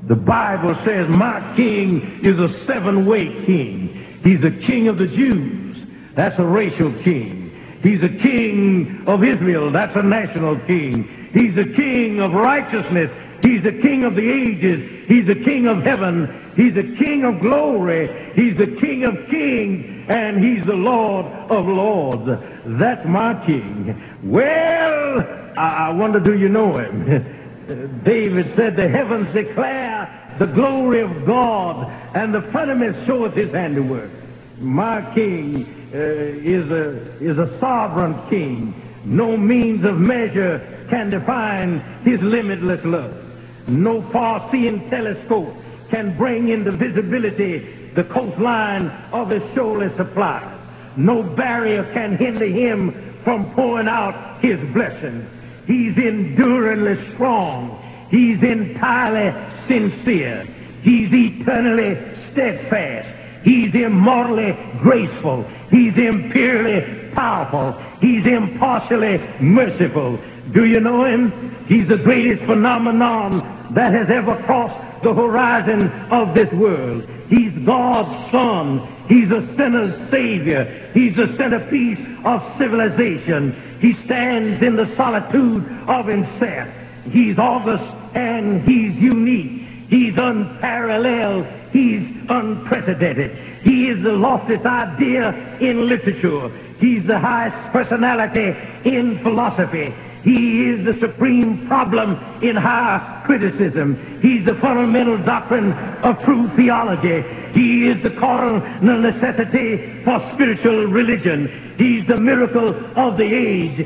The Bible says my king is a seven-way king. He's a king of the Jews. That's a racial king. He's a king of Israel. That's a national king. He's a king of righteousness. He's the king of the ages. He's the king of heaven. He's the king of glory. He's the king of kings. And he's the Lord of lords. That's my king. Well, I wonder, do you know him? David said, the heavens declare the glory of God, and the firmament showeth his handiwork. My king is a sovereign king. No means of measure can define his limitless love. No far-seeing telescope can bring into visibility the coastline of his shoaless supply. No barrier can hinder him from pouring out his blessings. He's enduringly strong. He's entirely sincere. He's eternally steadfast. He's immortally graceful. He's imperially powerful. He's impartially merciful. Do you know him? He's the greatest phenomenon that has ever crossed the horizon of this world. He's God's Son. He's a sinner's Savior. He's the centerpiece of civilization. He stands in the solitude of himself. He's august and he's unique. He's unparalleled. He's unprecedented. He is the loftiest idea in literature. He's the highest personality in philosophy. He is the supreme problem in higher criticism. He's the fundamental doctrine of true theology. He is the cardinal necessity for spiritual religion. He's the miracle of the age.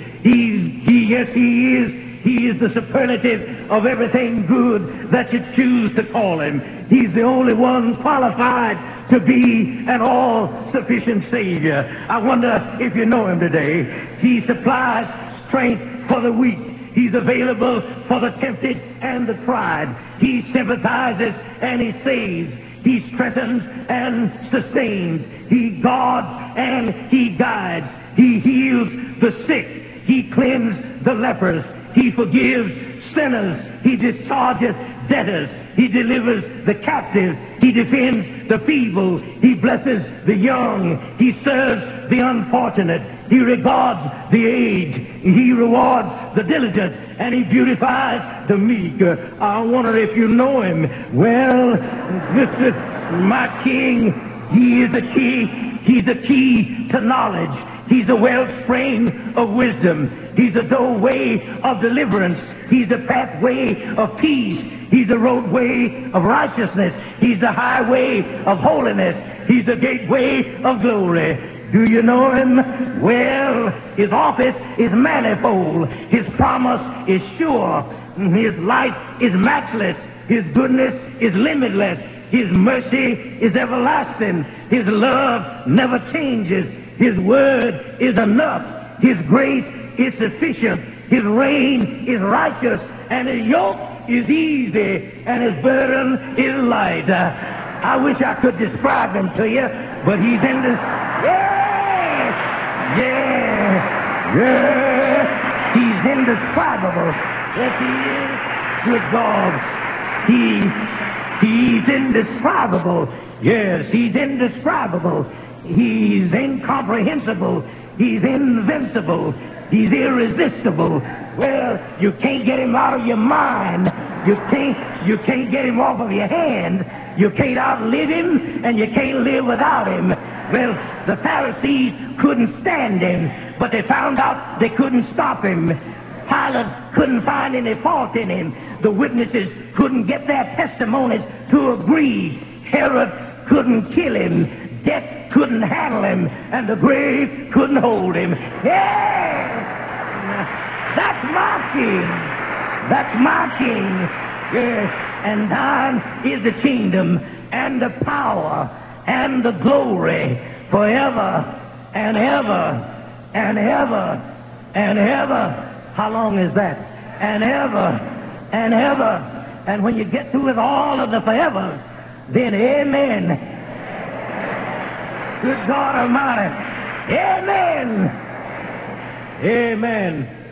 He is the superlative of everything good that you choose to call him. He's the only one qualified to be an all-sufficient Savior. I wonder if you know him today. He supplies strength for the weak. He's available for the tempted and the tried. He sympathizes and he saves. He strengthens and sustains. He guards and he guides. He heals the sick. He cleanses the lepers. He forgives sinners. He discharges debtors. He delivers the captive. He defends the feeble. He blesses the young. He serves the unfortunate. He regards the aged. He rewards the diligent. And he beautifies the meek. I wonder if you know him. Well, this is my king. He is the key. He's the key to knowledge. He's the wellspring of wisdom. He's the doorway of deliverance. He's the pathway of peace. He's the roadway of righteousness. He's the highway of holiness. He's the gateway of glory. Do you know him? Well, his office is manifold. His promise is sure. His light is matchless. His goodness is limitless. His mercy is everlasting. His love never changes. His word is enough. His grace is sufficient. His reign is righteous. And his yoke is easy. And his burden is light. I wish I could describe him to you, but he's in this. He's indescribable. Yes, he is. Good God. He's indescribable. Yes, he's indescribable. He's incomprehensible. He's invincible. He's irresistible. Well, you can't get him out of your mind. You can't get him off of your hand. You can't outlive him, and you can't live without him. Well, the Pharisees couldn't stand him, but they found out they couldn't stop him. Pilate couldn't find any fault in him. The witnesses couldn't get their testimonies to agree. Herod couldn't kill him. Death couldn't handle him, and the grave couldn't hold him. Yeah! That's my king. That's my king. Yes, and thine is the kingdom and the power and the glory forever and ever and ever and ever. How long is that? And ever and ever. And when you get through with all of the forever, then amen. Good God Almighty. Amen. Amen.